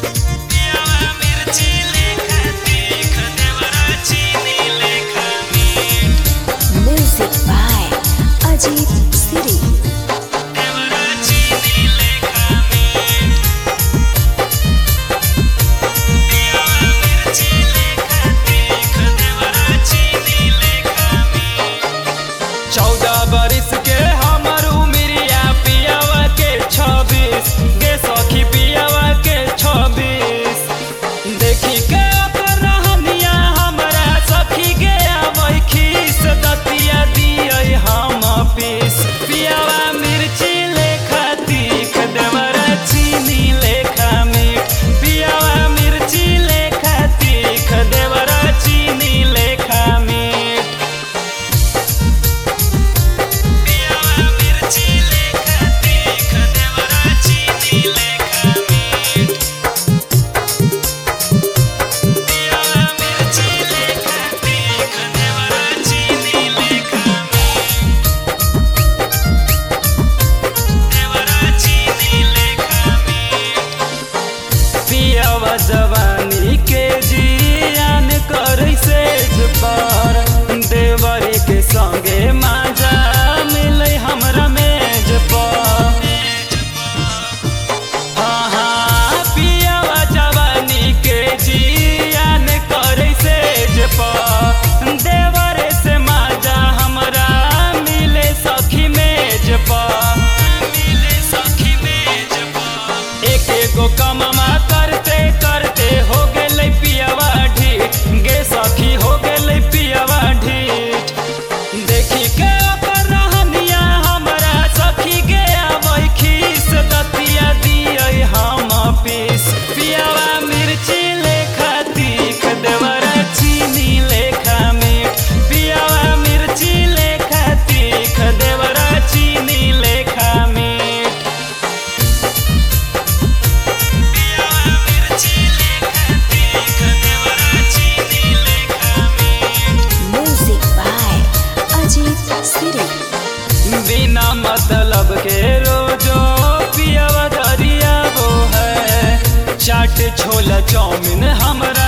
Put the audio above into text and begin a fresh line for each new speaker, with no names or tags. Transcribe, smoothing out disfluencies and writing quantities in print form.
Music by Ajit Siri.
बरिस के हमर उमिरिया पियावा के 26 गे सखी पियावा के 26 देखी के ओकर रहनिया हमरा सखी गे आबै खीस दतिया दियै हम पीस पियावा मिर्ची लेखा तीख देवरा चीनी लेखा मीठ पियावा मिर्ची लेखा तीख देवरा चीनी लेखा मीठ जवानी के जियान करै सेज पर देवरी के संगे माजा मिलै हमरा मेज पर पियावा जवानी के जियान करै सेज पर देवरे से माजा हमरा मिले सखी मेज पर एक एगो कममा करते करते हो गेलै पियावा ढीठ गे सखी हो गेलै पियावा ढीठ देखी के ओकर रहनिया हमरा सखी गे आबै खीस दतिया दियै हम पीस पियावा मिर्ची लेखा तीख देवरा चीनी लेखा मीठ पियावा मिर्ची लेखा तीख देवरा चीनी लेखा मीठ
Music by Ajit Siri.
बिना मतलब के रोजो पियावा दरिया वो है चाट छोला चाउमीन हमरा